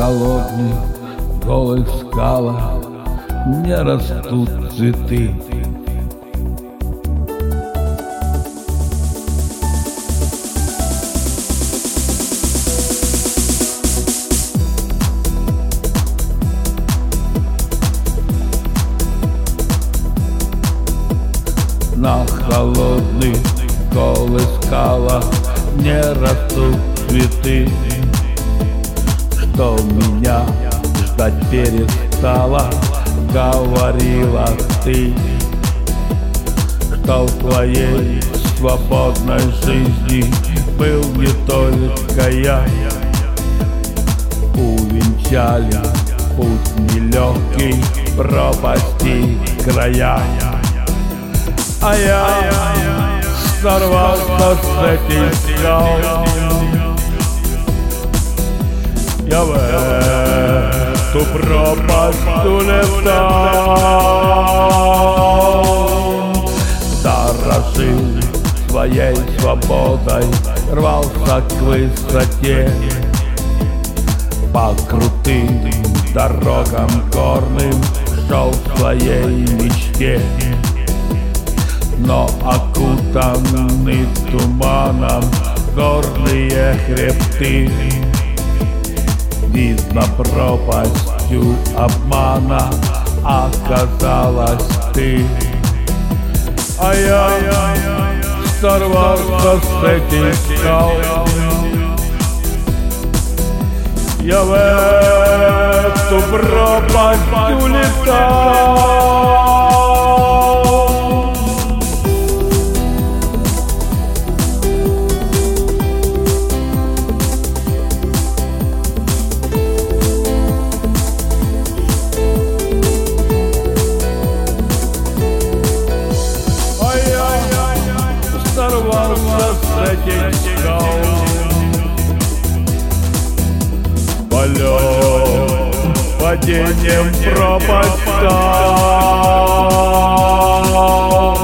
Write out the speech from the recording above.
холодных голых скалах не растут цветы. На холодных голых скалах не растут цветы. Что меня ждать перестала, говорила ты, что в твоей свободной жизни был не только я. Увенчали путь нелегкий, пропасти края. А я сорвался с этих скал, я в эту пропасть улетал. Дорожил своей свободой, рвался к высоте, по крутым дорогам горным шел в своей мечте. Но окутаны туманом горные хребты, видно, пропастью обмана оказалась ты. А я сорвался с этих скал, я в эту пропасть улетал. Сорвался с этих скал, полет падением пропасть стал.